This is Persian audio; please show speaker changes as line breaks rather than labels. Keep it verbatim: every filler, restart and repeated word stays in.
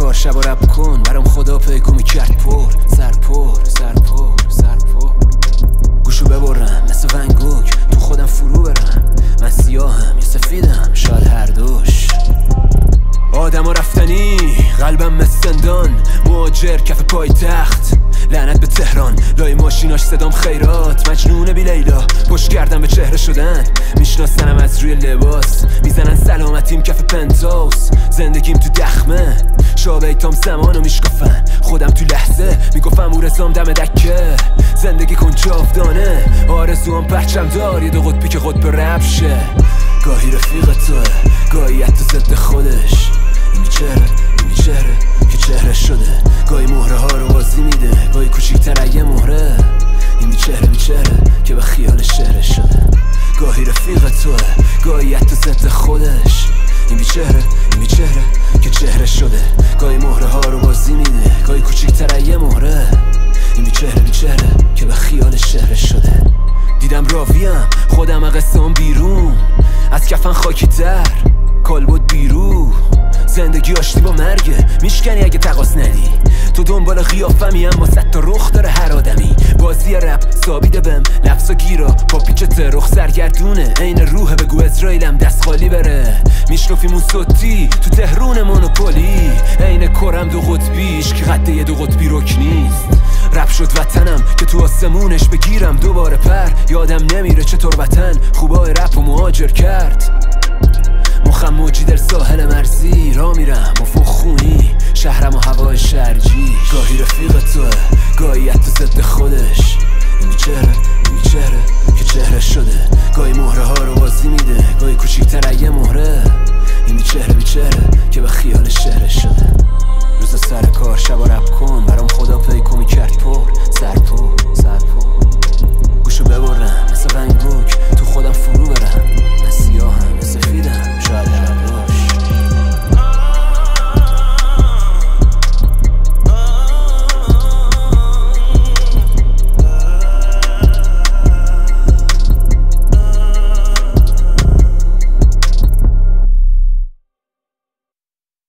کار شب و رب کن برام خدا پیکو میکرد پر سر پر سر پر سر پر گوشو ببرم مثل ونگوک تو خودم فرو برم من سیاهم یا سفیدم شاید هر دوش آدم ها رفتنی قلبم مثل زندان مهاجر کف پای تخت لعنت به تهران لای ماشیناش صدام خیرات مجنون بی لیلا پشت کردم به چهره شدن میشناسنم از روی لباس میزنن سلامتیم کف پنتاوس زندگیم تو دخمه شابیتام زمانو میشکافن خودم تو لحظه میگفتم او رسام دم دکه زندگی کن جاودانه آرزوام پرچم دار یه دو قطبی که قطب رب شه گاهی رفیق توه گاهی حتی ضد خودش این بیچهره این بیچهره که چهره شده گاهی مهره ها رو بازی میده گاهی کوچیک‌تر یه مهره این بیچهره بیچهره که به خیال شهره شده گاهی رفیق توه گاهی حتی ضد خودش این بیچهره این بیچهره که چهره شده گاهی مهره ها رو بازی میده گاهی کوچیک‌تر یه مهره این بیچهره بیچهره که به خیال شهره شده دیدم راویم خودم قصه‌ام بیرون از کفن خاکی تر کالبد بیرو زندگی آشتی با مرگه میشکنی اگه تقاس ندی تو دنبال قیافمی اما صد تا رخ داره هر آدمی بازی رپ سابیده بهم لفظ و گیرا با پیچت رخ سرگردونه عین روح بگو اسرائیلم دست خالی بره میشنفیم اون صوتی تو تهرون مونوپولی عین کرم دو قطبیش که قد یه دو قطبی رک نیست رپ شد وطنم که تو آسمونش بگیرم دوباره پر یادم نمیره چطور وطن خوبای رپ و مهاجر کرد مخم موجی در ساحل مرزی را میرم افق خونی شهرم و هوای شرجی گاهی رفیق توه گاهی حتی ضد خود